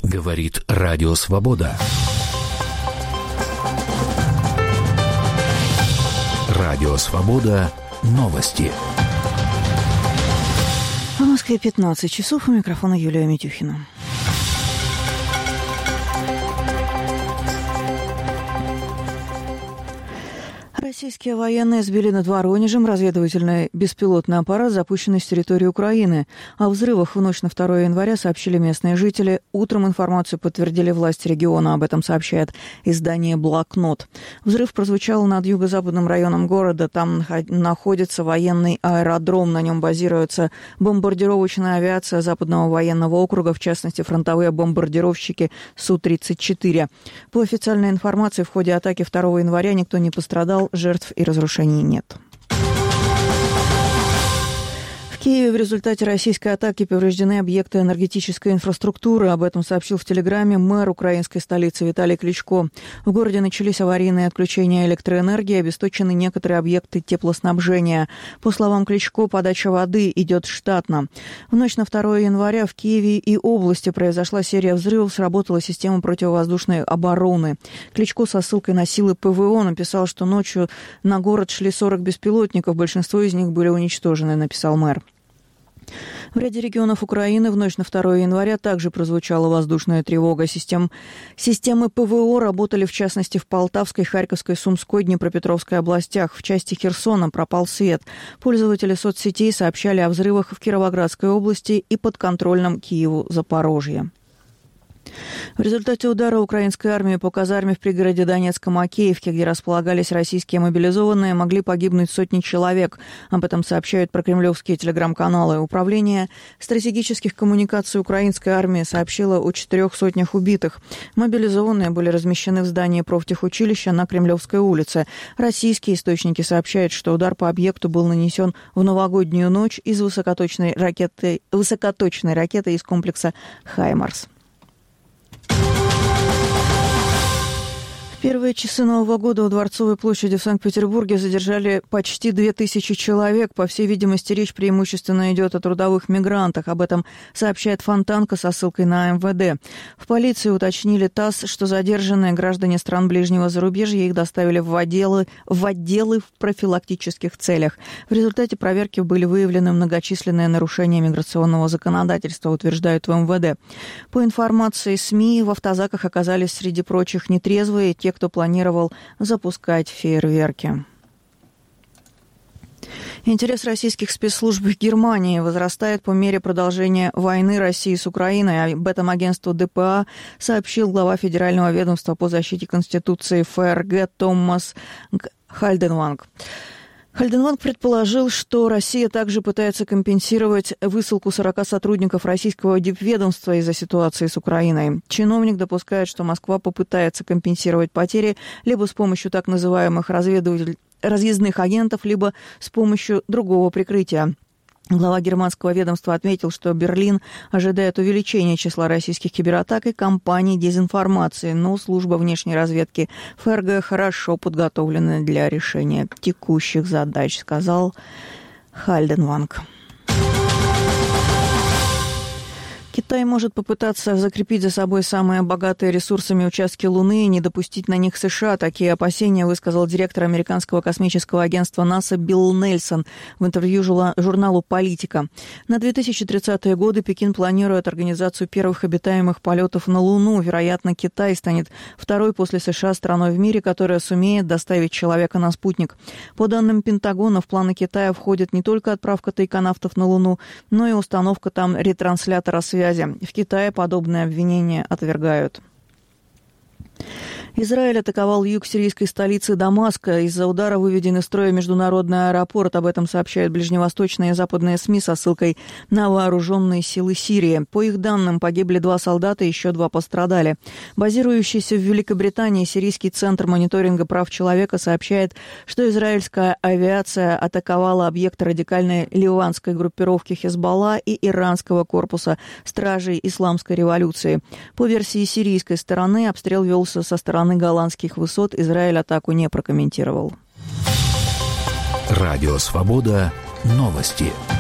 Говорит Радио Свобода. Радио Свобода. Новости. В Москве 15 часов. У микрофона Юлия Митюхина. Российские военные сбили над Воронежем разведывательный беспилотный аппарат, запущенный с территории Украины. О взрывах в ночь на 2 января сообщили местные жители. Утром информацию подтвердили власти региона. Об этом сообщает издание «Блокнот». Взрыв прозвучал над юго-западным районом города. Там находится военный аэродром. На нем базируется бомбардировочная авиация Западного военного округа, в частности, фронтовые бомбардировщики Су-34. По официальной информации, в ходе атаки 2 января никто не пострадал. Жертв и разрушений нет. В Киеве в результате российской атаки повреждены объекты энергетической инфраструктуры. Об этом сообщил в Телеграме мэр украинской столицы Виталий Кличко. В городе начались аварийные отключения электроэнергии, обесточены некоторые объекты теплоснабжения. По словам Кличко, подача воды идет штатно. В ночь на 2 января в Киеве и области произошла серия взрывов, сработала система противовоздушной обороны. Кличко со ссылкой на силы ПВО написал, что ночью на город шли 40 беспилотников, большинство из них были уничтожены, написал мэр. В ряде регионов Украины в ночь на 2 января также прозвучала воздушная тревога. Системы ПВО работали, в частности, в Полтавской, Харьковской, Сумской, Днепропетровской областях. В части Херсона пропал свет. Пользователи соцсетей сообщали о взрывах в Кировоградской области и подконтрольном Киеву Запорожье. В результате удара украинской армии по казарме в пригороде Донецка-Макеевке, где располагались российские мобилизованные, могли погибнуть сотни человек. Об этом сообщают прокремлевские телеграм-каналы. Управление стратегических коммуникаций украинской армии сообщило о 4 сотнях убитых. Мобилизованные были размещены в здании профтехучилища на Кремлевской улице. Российские источники сообщают, что удар по объекту был нанесен в новогоднюю ночь из высокоточной ракеты из комплекса «Хаймарс». В первые часы Нового года у Дворцовой площади в Санкт-Петербурге задержали почти 2000 человек. По всей видимости, речь преимущественно идет о трудовых мигрантах. Об этом сообщает Фонтанка со ссылкой на МВД. В полиции уточнили ТАСС, что задержанные граждане стран ближнего зарубежья, их доставили в отделы в профилактических целях. В результате проверки были выявлены многочисленные нарушения миграционного законодательства, утверждают в МВД. По информации СМИ, в автозаках оказались среди прочих нетрезвые, те, кто планировал запускать фейерверки. Интерес российских спецслужб в Германии возрастает по мере продолжения войны России с Украиной. Об этом агентству ДПА сообщил глава Федерального ведомства по защите Конституции ФРГ Томас Хальденванг. Хальденванг предположил, что Россия также пытается компенсировать высылку 40 сотрудников российского дипведомства из-за ситуации с Украиной. Чиновник допускает, что Москва попытается компенсировать потери либо с помощью так называемых разъездных агентов, либо с помощью другого прикрытия. Глава германского ведомства отметил, что Берлин ожидает увеличения числа российских кибератак и кампаний дезинформации, но служба внешней разведки ФРГ хорошо подготовлена для решения текущих задач, сказал Хальденванг. Китай может попытаться закрепить за собой самые богатые ресурсами участки Луны и не допустить на них США. Такие опасения высказал директор американского космического агентства НАСА Билл Нельсон в интервью журналу «Политика». На 2030-е годы Пекин планирует организацию первых обитаемых полетов на Луну. Вероятно, Китай станет второй после США страной в мире, которая сумеет доставить человека на спутник. По данным Пентагона, в планы Китая входит не только отправка тайконавтов на Луну, но и установка там ретранслятора связи. В Китае подобные обвинения отвергают. Израиль атаковал юг сирийской столицы Дамаска. Из-за удара выведен из строя международный аэропорт. Об этом сообщают ближневосточные и западные СМИ со ссылкой на вооруженные силы Сирии. По их данным, погибли 2 солдата, еще 2 пострадали. Базирующийся в Великобритании Сирийский центр мониторинга прав человека сообщает, что израильская авиация атаковала объекты радикальной ливанской группировки Хезболла и иранского корпуса стражей исламской революции. По версии сирийской стороны, обстрел велся со стороны голландских высот. Израиль атаку не прокомментировал. Радио Свобода. Новости.